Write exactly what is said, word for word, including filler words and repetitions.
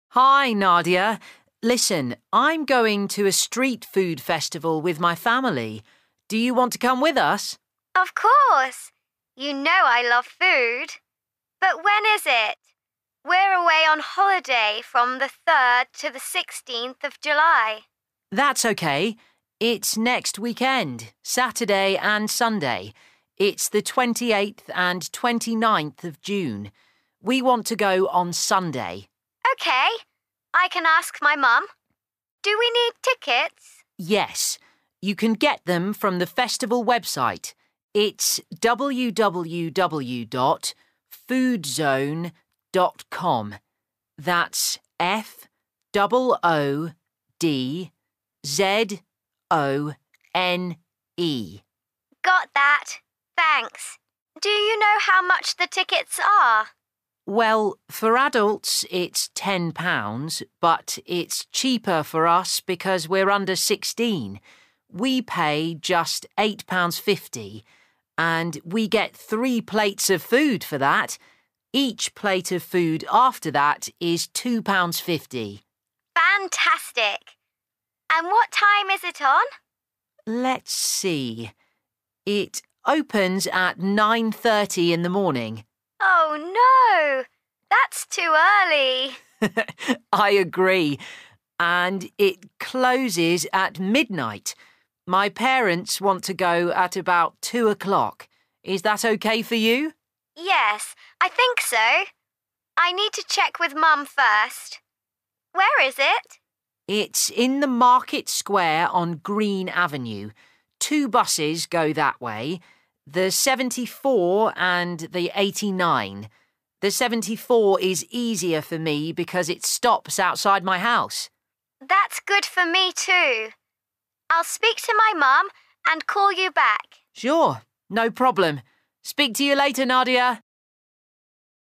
Hi, Nadia. Listen, I'm going to a street food festival with my family. Do you want to come with us? Of course. You know I love food. But when is it? We're away on holiday from the third to the sixteenth of July. That's okay. It's next weekend, Saturday and Sunday. It's the twenty-eighth and twenty-ninth of June. We want to go on Sunday. Okay. I can ask my mum. Do we need tickets? Yes. You can get them from the festival website. It's w w w dot food zone dot com. That's F O O D Z O N E. Got that. Thanks. Do you know how much the tickets are? Well, for adults it's ten pounds, but it's cheaper for us because we're under sixteen. We pay just eight pounds fifty, and we get three plates of food for that. Each plate of food after that is two pounds fifty. Fantastic. And what time is it on? Let's see. It opens at nine thirty in the morning. Oh, no. That's too early. I agree. And it closes at midnight. My parents want to go at about two o'clock. Is that okay for you? Yes, I think so. I need to check with Mum first. Where is it? It's in the Market Square on Green Avenue. Two buses go that way, the seventy-four and the eighty-nine. The seventy-four is easier for me because it stops outside my house. That's good for me too. I'll speak to my mum and call you back. Sure, no problem. Speak to you later, Nadia.